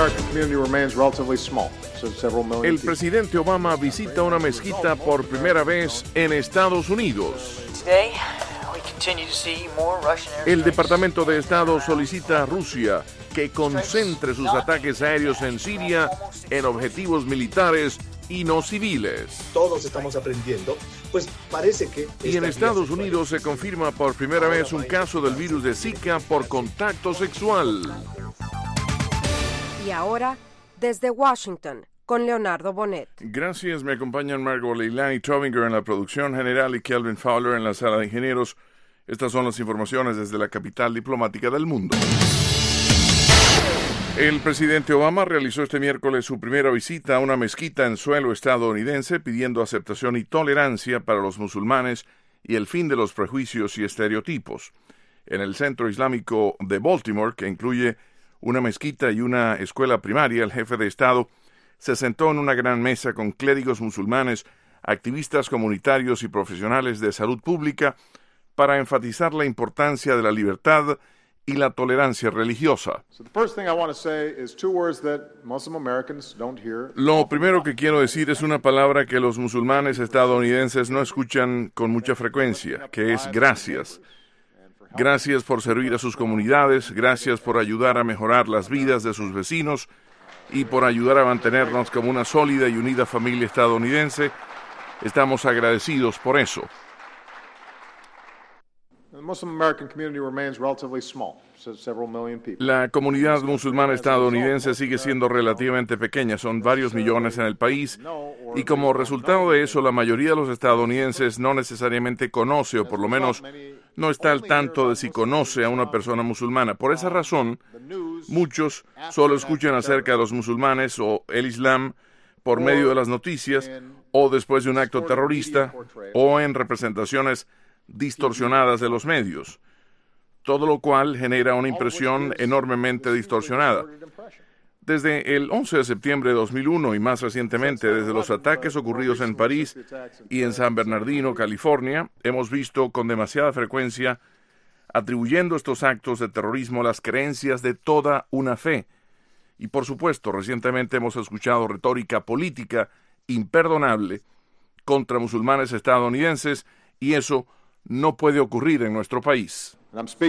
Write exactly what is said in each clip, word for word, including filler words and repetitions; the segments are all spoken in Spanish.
El presidente Obama visita una mezquita por primera vez en Estados Unidos. El Departamento de Estado solicita a Rusia que concentre sus ataques aéreos en Siria en objetivos militares y no civiles. Todos estamos aprendiendo, pues parece que... Y en Estados Unidos se confirma por primera vez un caso del virus de Zika por contacto sexual. Y ahora, desde Washington, con Leonardo Bonet. Gracias, me acompañan Margot Leilani Trovinger en la producción general y Kelvin Fowler en la sala de ingenieros. Estas son las informaciones desde la capital diplomática del mundo. El presidente Obama realizó este miércoles su primera visita a una mezquita en suelo estadounidense pidiendo aceptación y tolerancia para los musulmanes y el fin de los prejuicios y estereotipos. En el centro islámico de Baltimore, que incluye una mezquita y una escuela primaria, el jefe de Estado se sentó en una gran mesa con clérigos musulmanes, activistas comunitarios y profesionales de salud pública para enfatizar la importancia de la libertad y la tolerancia religiosa. Lo primero que quiero decir es una palabra que los musulmanes estadounidenses no escuchan con mucha frecuencia, que es gracias. Gracias por servir a sus comunidades, gracias por ayudar a mejorar las vidas de sus vecinos y por ayudar a mantenernos como una sólida y unida familia estadounidense. Estamos agradecidos por eso. La comunidad musulmana estadounidense sigue siendo relativamente pequeña, son varios millones en el país, y como resultado de eso, la mayoría de los estadounidenses no necesariamente conoce, o por lo menos no está al tanto de si conoce a una persona musulmana. Por esa razón, muchos solo escuchan acerca de los musulmanes o el Islam por medio de las noticias, o después de un acto terrorista, o en representaciones distorsionadas de los medios, todo lo cual genera una impresión enormemente distorsionada. Desde el once de septiembre de dos mil uno y más recientemente desde los ataques ocurridos en París y en San Bernardino, California, hemos visto con demasiada frecuencia atribuyendo estos actos de terrorismo a las creencias de toda una fe. Y por supuesto, recientemente hemos escuchado retórica política imperdonable contra musulmanes estadounidenses, y eso no puede ocurrir en nuestro país.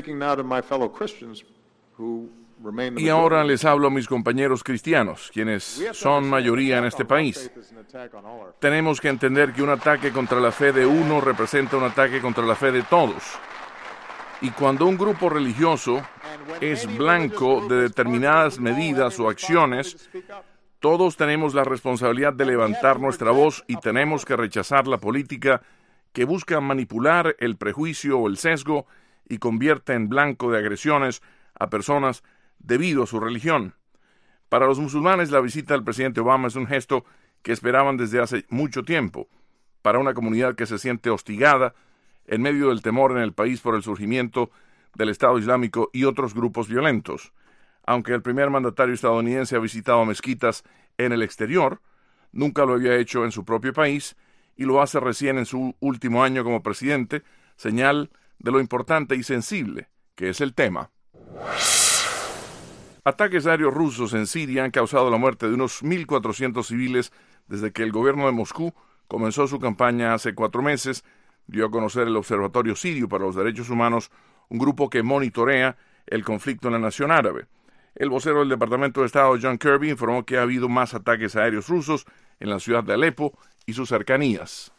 Y ahora les hablo a mis compañeros cristianos, quienes son mayoría en este país. Tenemos que entender que un ataque contra la fe de uno representa un ataque contra la fe de todos. Y cuando un grupo religioso es blanco de determinadas medidas o acciones, todos tenemos la responsabilidad de levantar nuestra voz y tenemos que rechazar la política que busca manipular el prejuicio o el sesgo y convierte en blanco de agresiones a personas debido a su religión. Para los musulmanes, la visita del presidente Obama es un gesto que esperaban desde hace mucho tiempo, para una comunidad que se siente hostigada en medio del temor en el país por el surgimiento del Estado Islámico y otros grupos violentos. Aunque el primer mandatario estadounidense ha visitado mezquitas en el exterior, nunca lo había hecho en su propio país, y lo hace recién en su último año como presidente, señal de lo importante y sensible que es el tema. Ataques aéreos rusos en Siria han causado la muerte de unos mil cuatrocientos civiles desde que el gobierno de Moscú comenzó su campaña hace cuatro meses, dio a conocer el Observatorio Sirio para los Derechos Humanos, un grupo que monitorea el conflicto en la nación árabe. El vocero del Departamento de Estado, John Kirby, informó que ha habido más ataques aéreos rusos en la ciudad de Alepo y sus cercanías.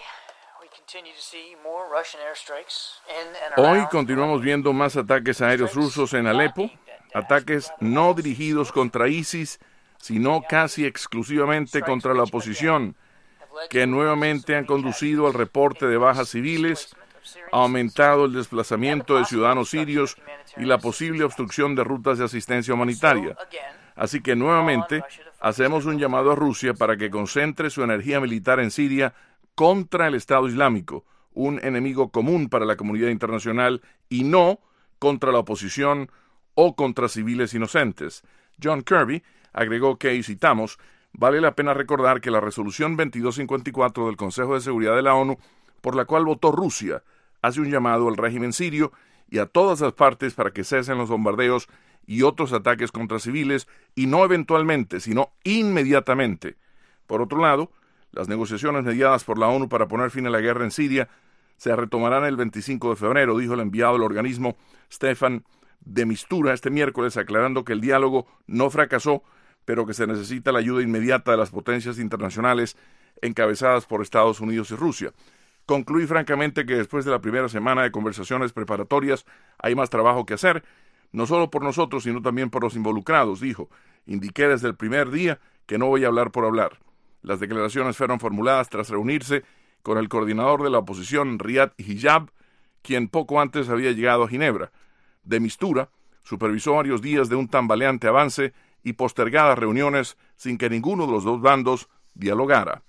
Hoy continuamos viendo más ataques aéreos rusos en Alepo, ataques no dirigidos contra ISIS, sino casi exclusivamente contra la oposición, que nuevamente han conducido al reporte de bajas civiles, ha aumentado el desplazamiento de ciudadanos sirios y la posible obstrucción de rutas de asistencia humanitaria. Así que nuevamente hacemos un llamado a Rusia para que concentre su energía militar en Siria contra el Estado Islámico, un enemigo común para la comunidad internacional, y no contra la oposición o contra civiles inocentes. John Kirby agregó que, y citamos, vale la pena recordar que la resolución veintidós cincuenta y cuatro del Consejo de Seguridad de la ONU, por la cual votó Rusia, hace un llamado al régimen sirio y a todas las partes para que cesen los bombardeos y otros ataques contra civiles, y no eventualmente, sino inmediatamente. Por otro lado, las negociaciones mediadas por la ONU para poner fin a la guerra en Siria se retomarán el veinticinco de febrero, dijo el enviado del organismo Staffan de Mistura este miércoles, aclarando que el diálogo no fracasó, pero que se necesita la ayuda inmediata de las potencias internacionales encabezadas por Estados Unidos y Rusia. Concluí francamente que después de la primera semana de conversaciones preparatorias hay más trabajo que hacer, no solo por nosotros, sino también por los involucrados, dijo. Indiqué desde el primer día que no voy a hablar por hablar. Las declaraciones fueron formuladas tras reunirse con el coordinador de la oposición, Riyad Hijab, quien poco antes había llegado a Ginebra. De Mistura supervisó varios días de un tambaleante avance y postergadas reuniones sin que ninguno de los dos bandos dialogara.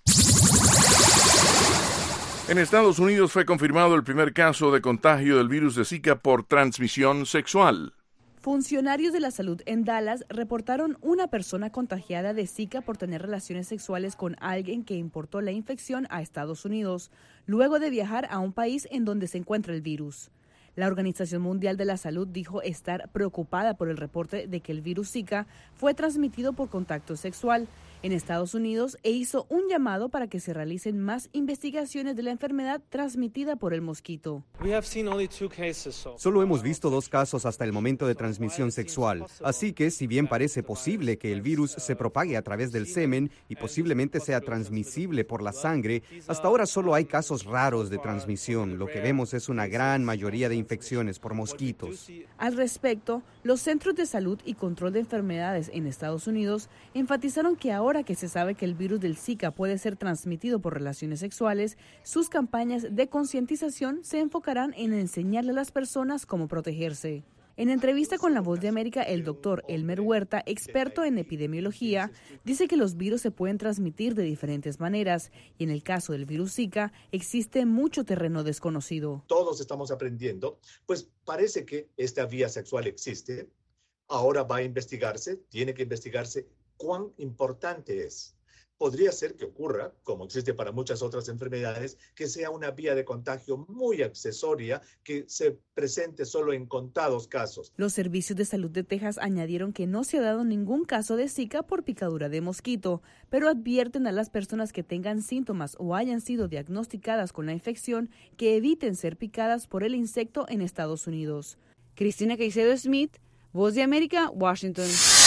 En Estados Unidos fue confirmado el primer caso de contagio del virus de Zika por transmisión sexual. Funcionarios de la salud en Dallas reportaron una persona contagiada de Zika por tener relaciones sexuales con alguien que importó la infección a Estados Unidos, luego de viajar a un país en donde se encuentra el virus. La Organización Mundial de la Salud dijo estar preocupada por el reporte de que el virus Zika fue transmitido por contacto sexual en Estados Unidos e hizo un llamado para que se realicen más investigaciones de la enfermedad transmitida por el mosquito. Solo hemos visto dos casos hasta el momento de transmisión sexual, así que si bien parece posible que el virus se propague a través del semen y posiblemente sea transmisible por la sangre, hasta ahora solo hay casos raros de transmisión. Lo que vemos es una gran mayoría de infecciones por mosquitos. Al respecto, los Centros de Salud y Control de Enfermedades en Estados Unidos enfatizaron que ahora Ahora que se sabe que el virus del Zika puede ser transmitido por relaciones sexuales, sus campañas de concientización se enfocarán en enseñarle a las personas cómo protegerse. En entrevista con La Voz de América, el doctor Elmer Huerta, experto en epidemiología, dice que los virus se pueden transmitir de diferentes maneras y en el caso del virus Zika existe mucho terreno desconocido. Todos estamos aprendiendo, pues parece que esta vía sexual existe, ahora va a investigarse, tiene que investigarse cuán importante es. Podría ser que ocurra, como existe para muchas otras enfermedades, que sea una vía de contagio muy accesoria que se presente solo en contados casos. Los servicios de salud de Texas añadieron que no se ha dado ningún caso de Zika por picadura de mosquito, pero advierten a las personas que tengan síntomas o hayan sido diagnosticadas con la infección que eviten ser picadas por el insecto en Estados Unidos. Cristina Caicedo Smith, Voz de América, Washington.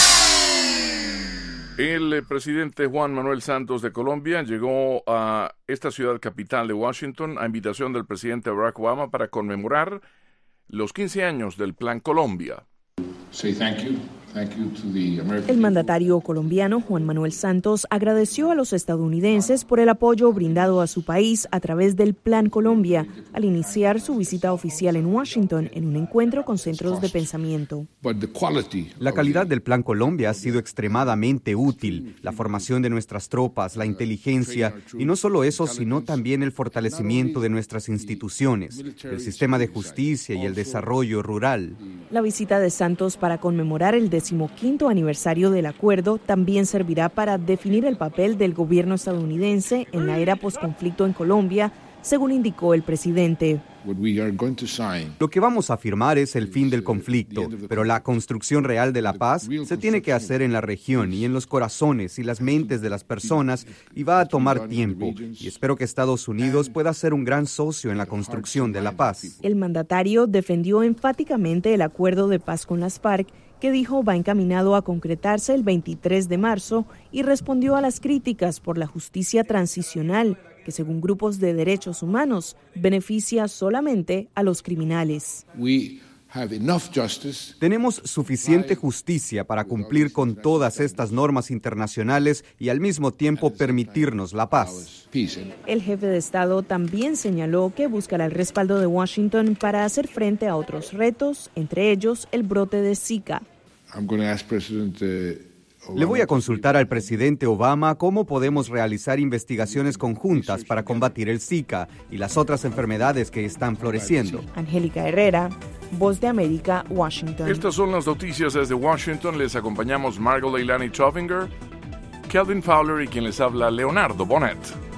El presidente Juan Manuel Santos de Colombia llegó a esta ciudad capital de Washington a invitación del presidente Barack Obama para conmemorar los quince años del Plan Colombia. Say thank you. Thank you to the American El mandatario colombiano Juan Manuel Santos agradeció a los estadounidenses por el apoyo brindado a su país a través del Plan Colombia al iniciar su visita oficial en Washington en un encuentro con centros de pensamiento. La calidad del Plan Colombia ha sido extremadamente útil. La formación de nuestras tropas, la inteligencia y no solo eso, sino también el fortalecimiento de nuestras instituciones, el sistema de justicia y el desarrollo rural. La visita de Santos para conmemorar el decimoquinto aniversario del acuerdo también servirá para definir el papel del gobierno estadounidense en la era posconflicto en Colombia, según indicó el presidente. Lo que vamos a firmar es el fin del conflicto, pero la construcción real de la paz se tiene que hacer en la región y en los corazones y las mentes de las personas y va a tomar tiempo. Y espero que Estados Unidos pueda ser un gran socio en la construcción de la paz. El mandatario defendió enfáticamente el acuerdo de paz con las FARC, que dijo va encaminado a concretarse el veintitrés de marzo y respondió a las críticas por la justicia transicional, que según grupos de derechos humanos beneficia solamente a los criminales. Tenemos suficiente justicia para cumplir con todas estas normas internacionales y al mismo tiempo permitirnos la paz. El jefe de Estado también señaló que buscará el respaldo de Washington para hacer frente a otros retos, entre ellos el brote de Zika. Le voy a consultar al presidente Obama cómo podemos realizar investigaciones conjuntas para combatir el Zika y las otras enfermedades que están floreciendo. Angélica Herrera, Voz de América, Washington. Estas son las noticias desde Washington. Les acompañamos Margot Leilani Chovinger, Kelvin Fowler y quien les habla Leonardo Bonet.